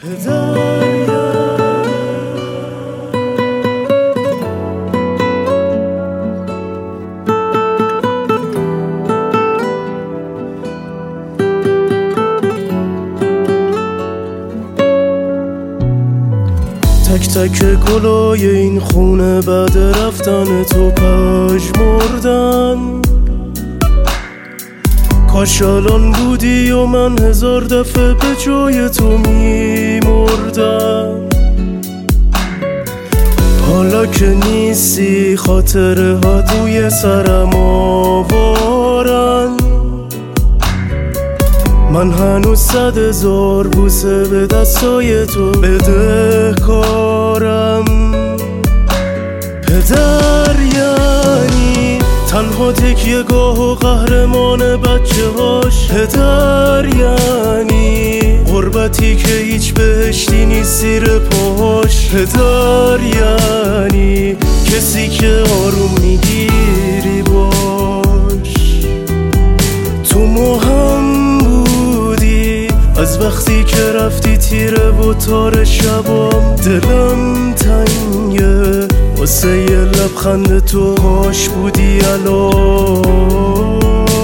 تک تک گلای این خونه بعد رفتن تو پژمردن. کاش الان بودی و من 1000 دفعه به جای تو میمردم. حالا که نیستی خاطره ها توی سرم آوارن. من هنوز 100,000 بوسه به دستای تو بدهکارم. پدر یعنی تنها تکیه‌گاه و قهرمان بچه هاش. پدر یعنی غربتی که هیچ بهشتی نیست زیر پاهاش. پدر یعنی کسی که آروم میگیری باش. تو مهم بودی از وقتی که رفتی تیره و تار شبام. دلم تنگه واسه یه لبخند تو، کاش بودی الان.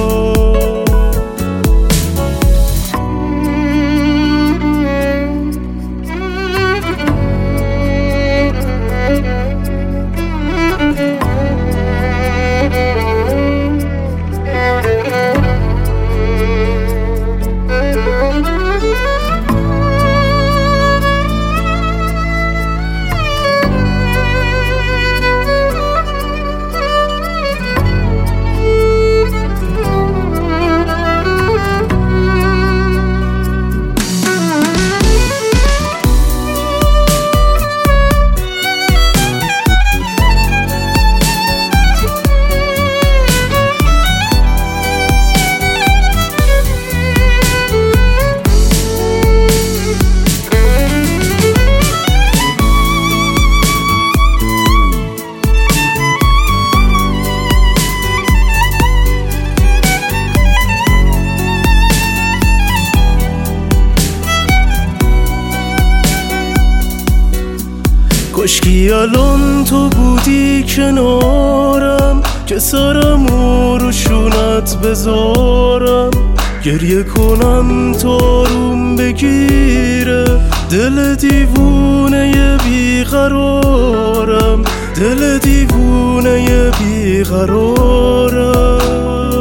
کاشکی الان تو بودی کنارم که سرمو رو شونت بذارم. گریه کنم تا آروم بگیره دل دیوونه بیقرارم. دل دیوونه بیقرارم.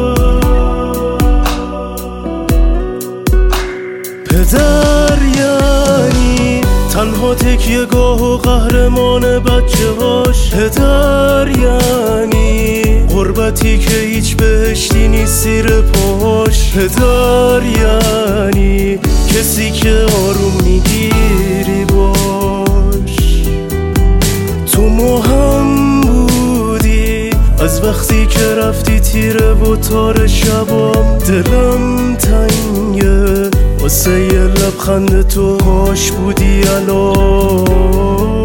پدر یعنی تنها تکیه‌گاه و قهرمان بچه هاش. پدر یعنی غربتی که هیچ بهشتی نیست زیر پاهاش. پدر یعنی کسی که آروم میگیری باش. تو مهم بودی از وقتی که رفتی تیره و تار شبام. دلم تنگه واسه یه لبخند تو، کاش بودی الان.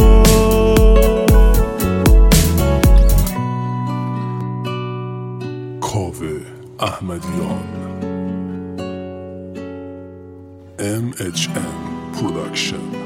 کاوه احمدیان MHM Production.